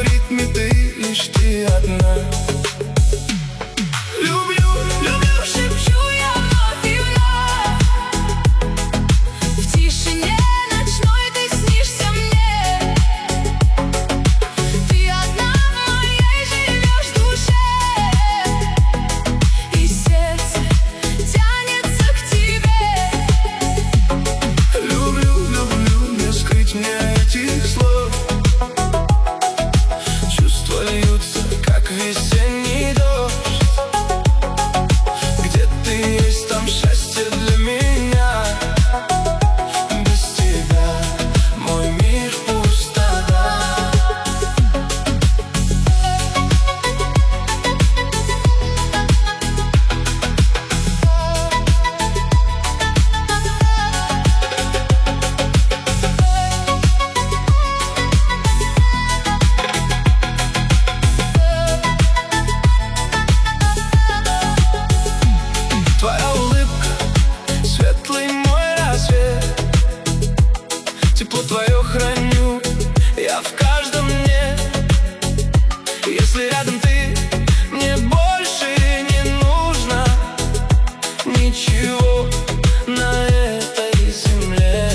ритме ты, лишь ты одна. Люблю, люблю, шепчу я вновь и вновь. В тишине ночной ты снишься мне. Ты одна в моей живешь душе, и сердце тянется к тебе. Люблю, люблю, не скрыть мне этих слов. Чувства льются, как весенний дождь. Где ты есть, там счастье для меня. Без тебя мой мир пустота. Твоя улыбка, светлый мой рассвет. Тепло твое храню я в каждом дне. Если рядом ты, мне больше не нужно ничего на этой земле.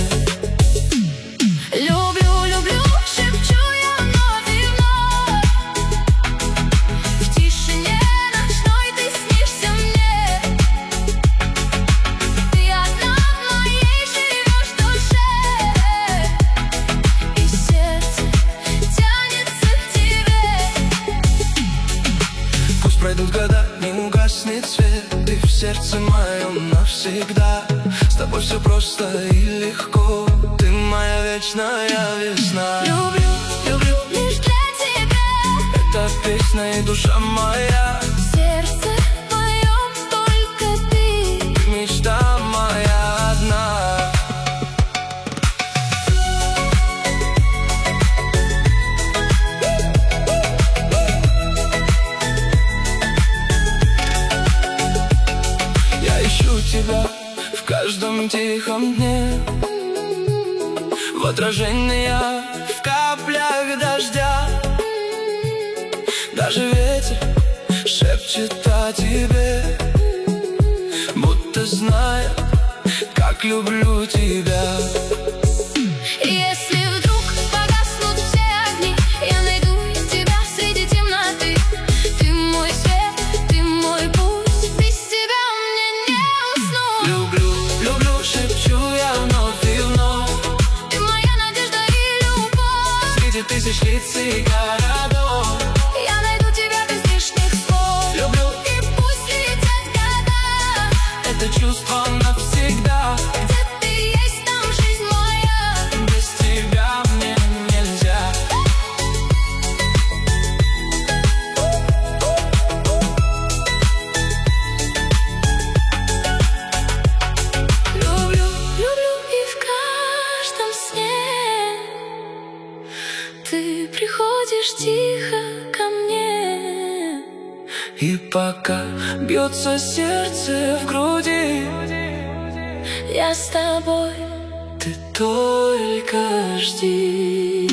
Люблю, люблю, шепчу я вновь и вновь. В тишине ночной ты снишься мне. Ты одна в моей живешь душе, и сердце тянется к тебе. Пусть пройдут года, не угаснет свет. Ты в сердце моем навсегда. С тобой все просто и легко. Ты моя вечная весна. Люблю, люблю лишь для тебя. Это песня и душа моя. В сердце моем только ты. Мечта моя одна. Я ищу тебя в каждом тихом дне, в отражениях, в каплях дождя. Даже ветер шепчет о тебе, будто знает, как люблю тебя. Если вдруг погаснут все огни, я найду тебя среди темноты. Ты мой свет, ты мой путь, без тебя мне не уснуть. Люблю, люблю, шепчу я вновь и вновь. Ты моя надежда и любовь. Среди тысяч лиц и городов я найду тебя без лишних слов. Люблю, и пусть летят года, это чувство навсегда. Где ты есть, там жизнь моя. Без тебя мне нельзя. Люблю, люблю, и в каждом сне ты приходишь тихо ко мне. И пока бьется сердце в груди, я с тобой, ты только жди.